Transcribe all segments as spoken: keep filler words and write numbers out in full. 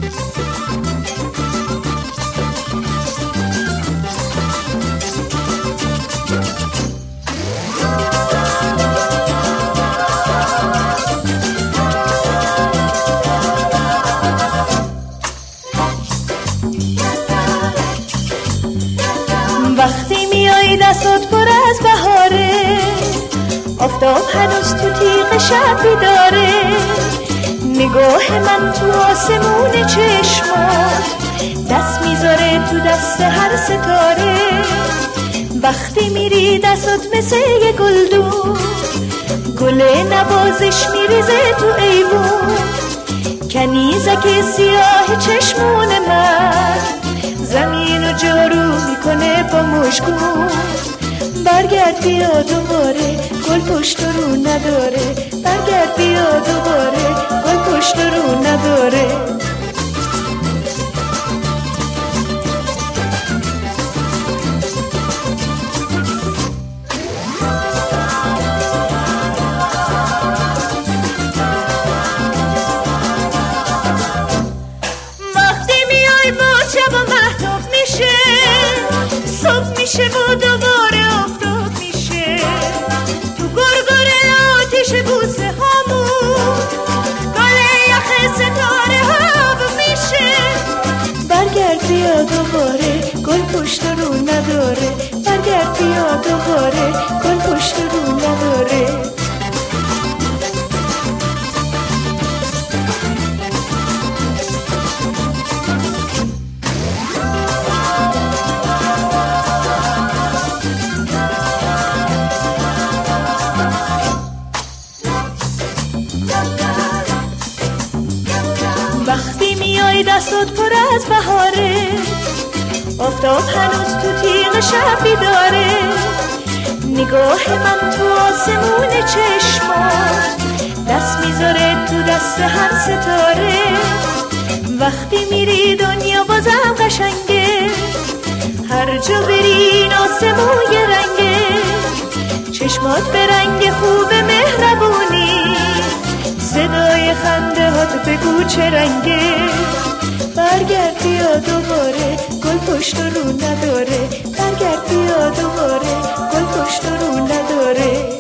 وقتی میای دستات پر از بهاره، آفتاب هنوز تو تیغ شب بیداره، نگاه من تو آسمون چشمات دست میذاره تو دست هر ستاره. وقتی میری دستات مثل یه گلدون، گل نوازش میریزه تو ایوون، کنیزک سیاه چشمون من زمین و جارو میکنه با مشکون. برگرد بیا دوباره، گل پشت رو نداره، برگرد بیا دوباره، گل پشت رو نداره. صبح میشه و دوباره آفتاب میشه، تو گرگره آتیش بوسه هامون گل یخ ستاره ها میشه. برگرد بیا دوباره، گل پشت رو نداره، برگرد بیا دوباره، گل پشت رو نداره. وقتی میای دستات پر از بهاره، آفتاب هنوز تو تیغ شب بیداره، نگاه من تو آسمون چشمات دست میذاره تو دست هر ستاره. وقتی میری دنیا بازم قشنگه، هر جا بری این آسمون یه رنگه، چشمات به رنگ خوب مهربونی، صدای خنده هات بگو چه رنگه. برگرد بیا دوباره، گل پشت رو نداره، برگرد بیا دوباره، گل پشت رو نداره.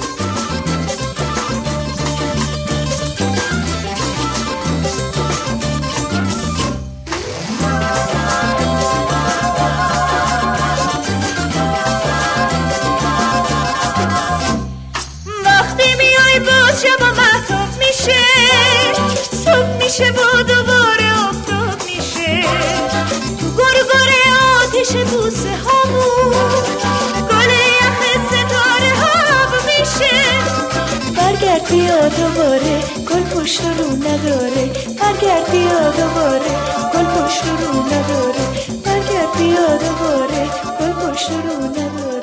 وقتی میای باز شب و محتاب میشه، صبح میشه و دوباره آفتاب میشه، تو گرگره آتیش بوسه هامون گل یخ ستاره ها میشه. برگرد بیا دوباره، گل پشت رو نداره، برگرد بیا دوباره، گل پشت رو نداره، برگرد بیا دوباره، گل پشت رو نداره.